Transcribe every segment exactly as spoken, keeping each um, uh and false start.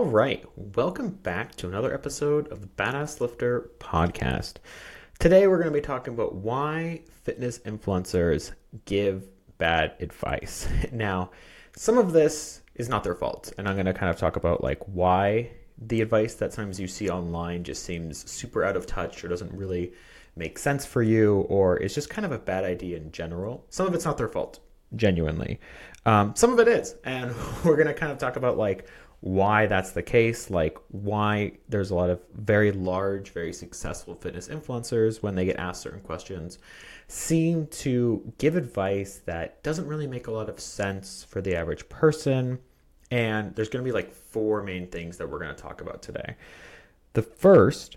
All right, welcome back to another episode of the Badass Lifter podcast. Today we're going to be talking about why fitness influencers give bad advice. Now, some of this is not their fault, and I'm going to kind of talk about like why the advice that sometimes you see online just seems super out of touch or doesn't really make sense for you, or is just kind of a bad idea in general. Some of it's not their fault, genuinely. Um, some of it is, and we're going to kind of talk about like why that's the case, like why there's a lot of very large, very successful fitness influencers, when they get asked certain questions, seem to give advice that doesn't really make a lot of sense for the average person. And there's going to be like four main things that we're going to talk about today. The first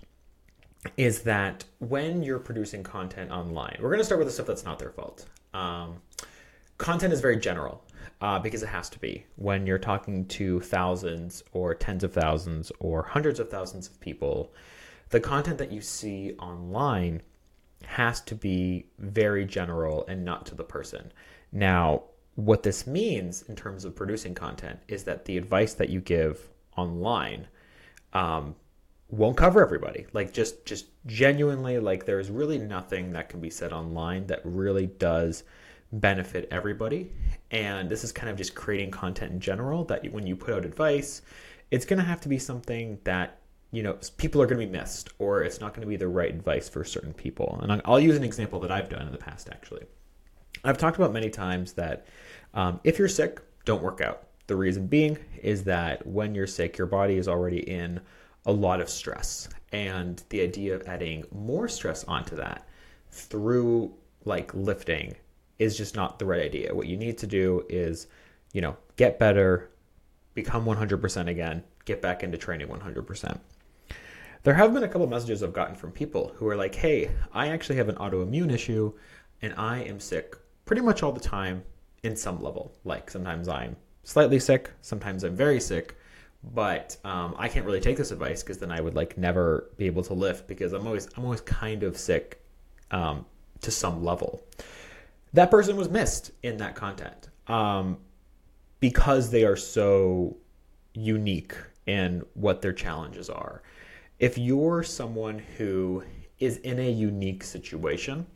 is that when you're producing content online, we're going to start with the stuff that's not their fault. Um, content is very general. Uh, because it has to be. When you're talking to thousands or tens of thousands or hundreds of thousands of people, the content that you see online has to be very general and not to the person. Now, what this means in terms of producing content is that the advice that you give online um, won't cover everybody. Like just, just genuinely, like there's really nothing that can be said online that really does benefit everybody. And this is kind of just creating content in general that when you put out advice, it's going to have to be something that, you know, people are going to be missed, or it's not going to be the right advice for certain people. And I'll use an example that I've done in the past, actually. I've talked about many times that um, if you're sick, don't work out. The reason being is that when you're sick, your body is already in a lot of stress. And the idea of adding more stress onto that through like lifting is just not the right idea. What you need to do is, you know, get better, become one hundred percent again, get back into training one hundred percent. There have been a couple of messages I've gotten from people who are like, hey, I actually have an autoimmune issue and I am sick pretty much all the time in some level. Like sometimes I'm slightly sick, sometimes I'm very sick, but um, I can't really take this advice because then I would like never be able to lift because I'm always, I'm always kind of sick um, to some level. That person was missed in that content um, because they are so unique in what their challenges are. If you're someone who is in a unique situation,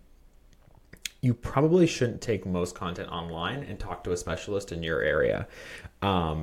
you probably shouldn't take most content online and talk to a specialist in your area um,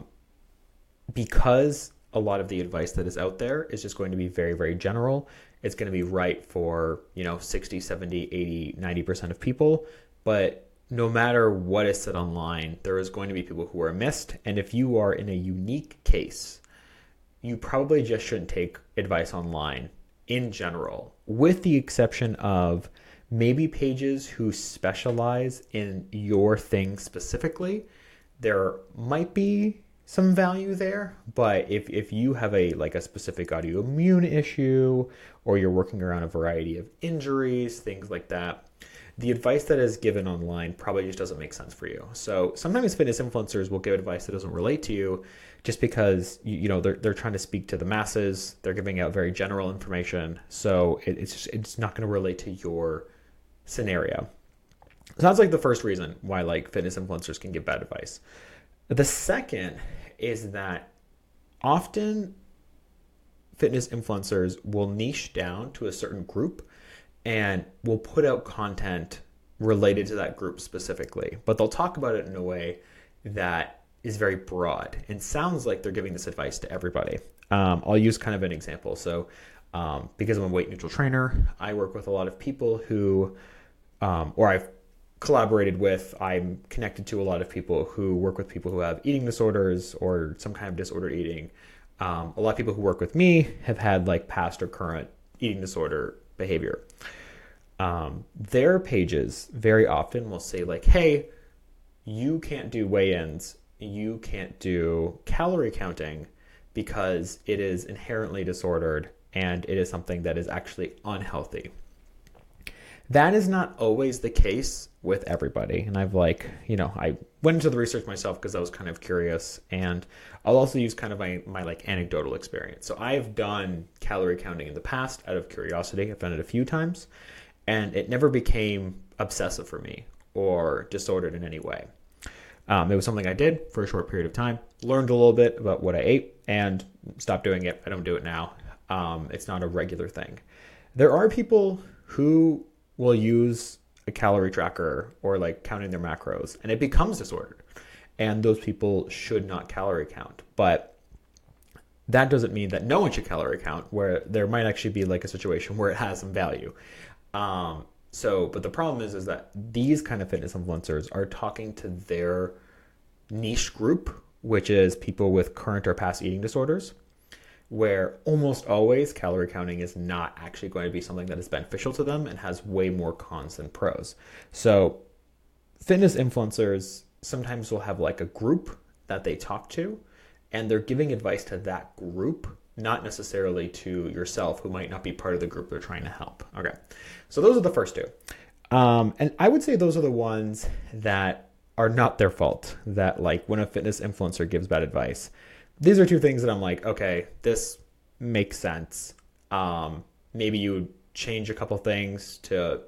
because a lot of the advice that is out there is just going to be very, very general. It's going to be right for, you know, sixty, seventy, eighty, ninety percent of people. But no matter what is said online, there is going to be people who are missed. And if you are in a unique case, you probably just shouldn't take advice online in general, with the exception of maybe pages who specialize in your thing specifically. There might be some value there, but if, if you have a like a specific autoimmune issue, or you're working around a variety of injuries, things like that, the advice that is given online probably just doesn't make sense for you. So sometimes fitness influencers will give advice that doesn't relate to you just because, you, you know, they're, they're trying to speak to the masses. They're giving out very general information. So it, it's just, it's not going to relate to your scenario. So that's like the first reason why like fitness influencers can give bad advice. The second is that often fitness influencers will niche down to a certain group and will put out content related to that group specifically. But they'll talk about it in a way that is very broad and sounds like they're giving this advice to everybody. Um, I'll use kind of an example. So um, because I'm a weight neutral trainer, I work with a lot of people who, um, or I've collaborated with, I'm connected to a lot of people who work with people who have eating disorders or some kind of disordered eating. Um, a lot of people who work with me have had like past or current eating disorder behavior. Um, their pages very often will say like, hey, you can't do weigh-ins, you can't do calorie counting because it is inherently disordered and it is something that is actually unhealthy. That is not always the case with everybody. And I've like, you know, I went into the research myself because I was kind of curious, and I'll also use kind of my, my like anecdotal experience. So I've done calorie counting in the past out of curiosity. I've done it a few times and it never became obsessive for me or disordered in any way. Um, it was something I did for a short period of time, learned a little bit about what I ate, and stopped doing it. I don't do it now. Um, it's not a regular thing. There are people who will use a calorie tracker or like counting their macros, and it becomes disordered. And those people should not calorie count. But that doesn't mean that no one should calorie count, where there might actually be like a situation where it has some value. Um, so, but the problem is, is that these kind of fitness influencers are talking to their niche group, which is people with current or past eating disorders, where almost always calorie counting is not actually going to be something that is beneficial to them and has way more cons than pros. So fitness influencers sometimes will have like a group that they talk to, and they're giving advice to that group, not necessarily to yourself, who might not be part of the group they're trying to help. Okay, so those are the first two. Um, and I would say those are the ones that are not their fault, that like when a fitness influencer gives bad advice, these are two things that I'm like, okay, this makes sense. Um, maybe you change a couple things to,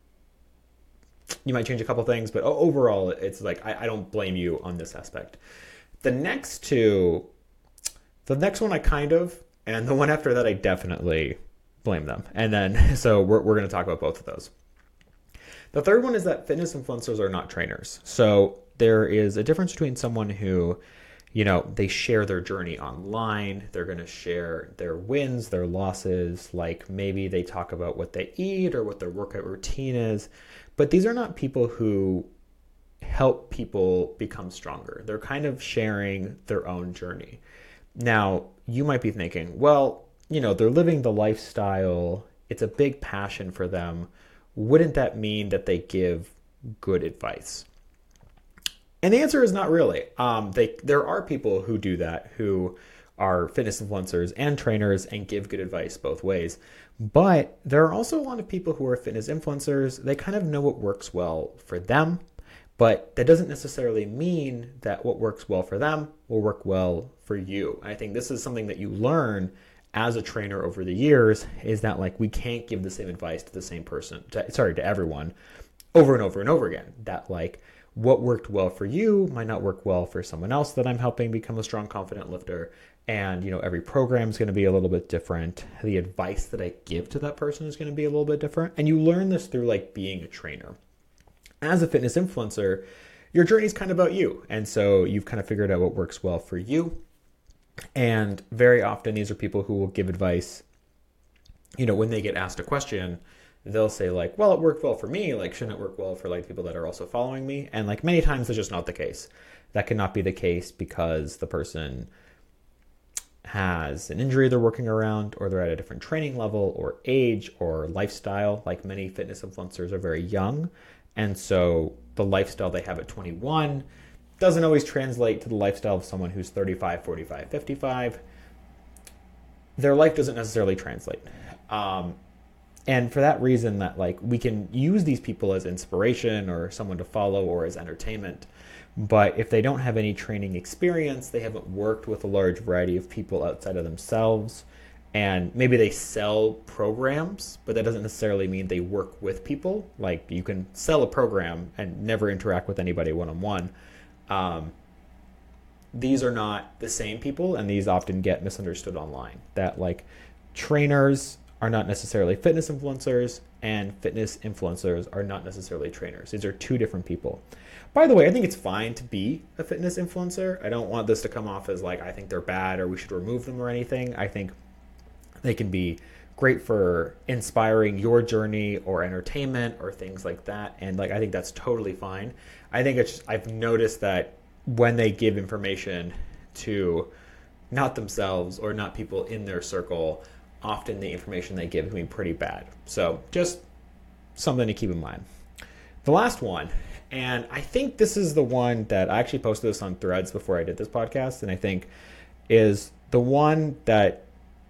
you might change a couple things, but overall, it's like, I, I don't blame you on this aspect. The next two, the next one I kind of, and the one after that, I definitely blame them. And then, so we're, we're going to talk about both of those. The third one is that fitness influencers are not trainers. So there is a difference between someone who, you know, they share their journey online. They're going to share their wins, their losses. Like maybe they talk about what they eat or what their workout routine is. But these are not people who help people become stronger. They're kind of sharing their own journey. Now, you might be thinking, well, you know, they're living the lifestyle. It's a big passion for them. Wouldn't that mean that they give good advice? And the answer is not really. Um, they there are people who do that, who are fitness influencers and trainers and give good advice both ways. But there are also a lot of people who are fitness influencers. They kind of know what works well for them, but that doesn't necessarily mean that what works well for them will work well for you. And I think this is something that you learn as a trainer over the years, is that like we can't give the same advice to the same person, to, sorry, to everyone over and over and over again. That like what worked well for you might not work well for someone else that I'm helping become a strong, confident lifter. And, you know, every program is going to be a little bit different. The advice that I give to that person is going to be a little bit different. And you learn this through like being a trainer. As a fitness influencer, your journey is kind of about you. And so you've kind of figured out what works well for you. And very often these are people who will give advice, you know, when they get asked a question, they'll say like, well, it worked well for me. Like, shouldn't it work well for like people that are also following me? And like many times that's just not the case. That cannot be the case because the person has an injury they're working around, or they're at a different training level or age or lifestyle. Like many fitness influencers are very young. And so the lifestyle they have at twenty-one doesn't always translate to the lifestyle of someone who's thirty-five, forty-five, fifty-five. Their life doesn't necessarily translate. Um, and for that reason, that like we can use these people as inspiration or someone to follow or as entertainment. But if they don't have any training experience, they haven't worked with a large variety of people outside of themselves, and maybe they sell programs, but that doesn't necessarily mean they work with people. Like you can sell a program and never interact with anybody one-on-one. Um, these are not the same people, and these often get misunderstood online. That like trainers are not necessarily fitness influencers, and fitness influencers are not necessarily trainers. These are two different people. By the way, I think it's fine to be a fitness influencer. I don't want this to come off as like I think they're bad or we should remove them or anything. I think they can be great for inspiring your journey or entertainment or things like that. And like, I think that's totally fine. I think it's, I've noticed that when they give information to not themselves or not people in their circle, often the information they give can be pretty bad. So just something to keep in mind. The last one, and I think this is the one that I actually posted this on Threads before I did this podcast, and I think is the one that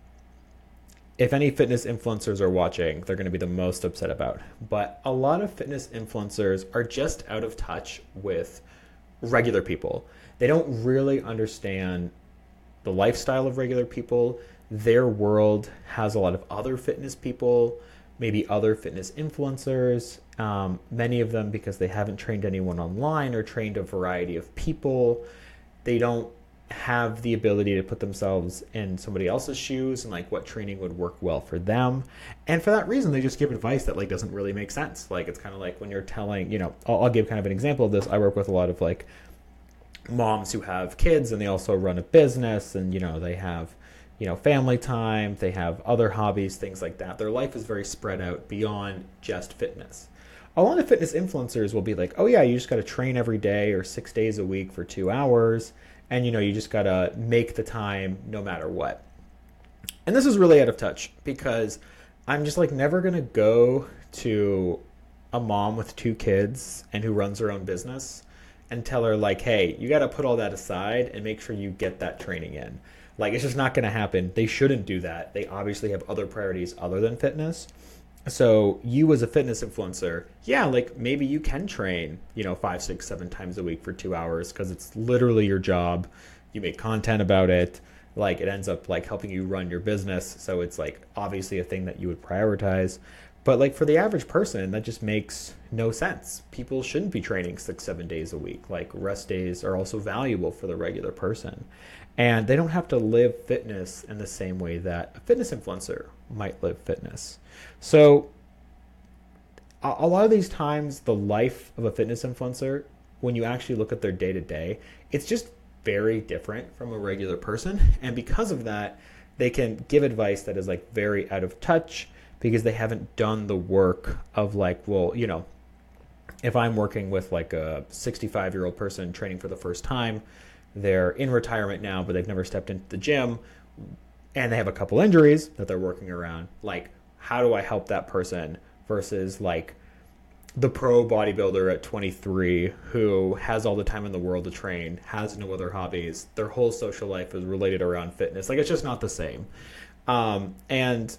if any fitness influencers are watching, they're going to be the most upset about. But a lot of fitness influencers are just out of touch with regular people. They don't really understand the lifestyle of regular people. Their world has a lot of other fitness people, maybe other fitness influencers, um, many of them because they haven't trained anyone online or trained a variety of people. They don't have the ability to put themselves in somebody else's shoes and like what training would work well for them. And for that reason, they just give advice that like doesn't really make sense. Like it's kind of like when you're telling, you know, I'll, I'll give kind of an example of this. I work with a lot of like moms who have kids and they also run a business and, you know, they have, you know, family time, they have other hobbies, things like that. Their life is very spread out beyond just fitness. A lot of fitness influencers will be like, oh yeah, you just got to train every day or six days a week for two hours. And, you know, you just got to make the time no matter what. And this is really out of touch because I'm just like never going to go to a mom with two kids and who runs her own business and tell her like, hey, you got to put all that aside and make sure you get that training in. Like, it's just not going to happen. They shouldn't do that. They obviously have other priorities other than fitness. So you as a fitness influencer, yeah, like maybe you can train, you know, five, six, seven times a week for two hours because it's literally your job. You make content about it. Like it ends up like helping you run your business. So it's like obviously a thing that you would prioritize. But like for the average person, that just makes no sense. People shouldn't be training six, seven days a week. Like rest days are also valuable for the regular person. And they don't have to live fitness in the same way that a fitness influencer might live fitness. So a lot of these times, the life of a fitness influencer, when you actually look at their day to day, it's just very different from a regular person. And because of that, they can give advice that is like very out of touch because they haven't done the work of like, well, you know, if I'm working with like a sixty-five year old person training for the first time, they're in retirement now, but they've never stepped into the gym and they have a couple injuries that they're working around. Like, how do I help that person versus like the pro bodybuilder at twenty-three who has all the time in the world to train, has no other hobbies, their whole social life is related around fitness. Like, it's just not the same. Um, and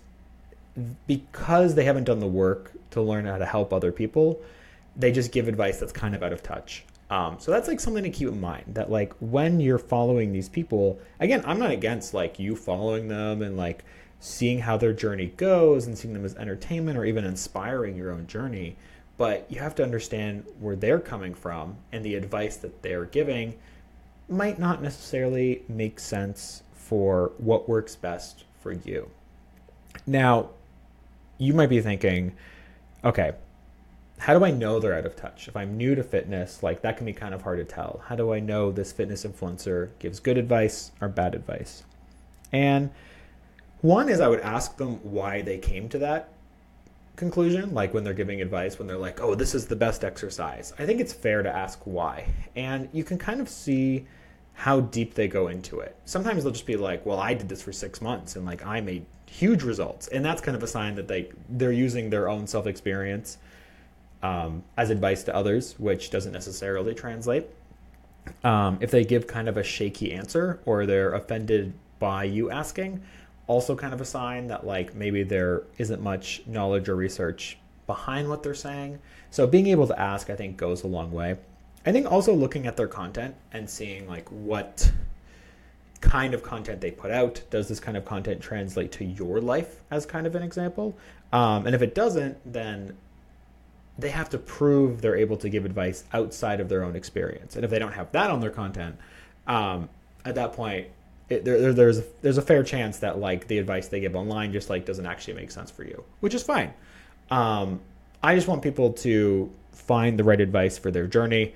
because they haven't done the work to learn how to help other people, they just give advice that's kind of out of touch. Um, so that's like something to keep in mind, that like when you're following these people, again, I'm not against like you following them and like seeing how their journey goes and seeing them as entertainment or even inspiring your own journey. But you have to understand where they're coming from, and the advice that they're giving might not necessarily make sense for what works best for you. Now, you might be thinking, okay, how do I know they're out of touch? If I'm new to fitness, like that can be kind of hard to tell. How do I know this fitness influencer gives good advice or bad advice? And one is I would ask them why they came to that conclusion, like when they're giving advice, when they're like, oh, this is the best exercise. I think it's fair to ask why. And you can kind of see how deep they go into it. Sometimes they'll just be like, well, I did this for six months and like I made huge results. And that's kind of a sign that they, they're using their own self-experience um, as advice to others, which doesn't necessarily translate. Um, if they give kind of a shaky answer or they're offended by you asking, also kind of a sign that like maybe there isn't much knowledge or research behind what they're saying. So being able to ask, I think, goes a long way. I think also looking at their content and seeing like what kind of content they put out. Does this kind of content translate to your life as kind of an example? Um, and if it doesn't, then they have to prove they're able to give advice outside of their own experience. And if they don't have that on their content, um, at that point, it, there, there, there's, a, there's a fair chance that like the advice they give online just like doesn't actually make sense for you, which is fine. Um, I just want people to find the right advice for their journey.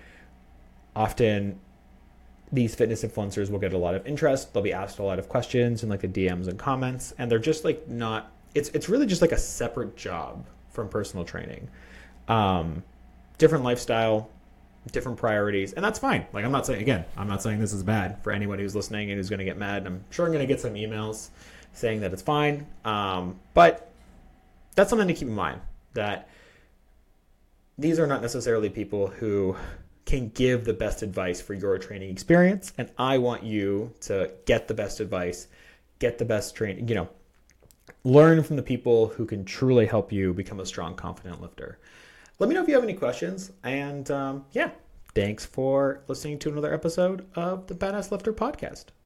Often these fitness influencers will get a lot of interest. They'll be asked a lot of questions in like the D Ms and comments, and they're just like not, it's, it's really just like a separate job from personal training. Um, different lifestyle, different priorities, and that's fine. Like I'm not saying, again, I'm not saying this is bad for anybody who's listening and who's going to get mad. I'm sure I'm going to get some emails saying that it's fine. Um, but that's something to keep in mind, that these are not necessarily people who can give the best advice for your training experience. And I want you to get the best advice, get the best training, you know, learn from the people who can truly help you become a strong, confident lifter. Let me know if you have any questions. And um, yeah, thanks for listening to another episode of the Badass Lifter podcast.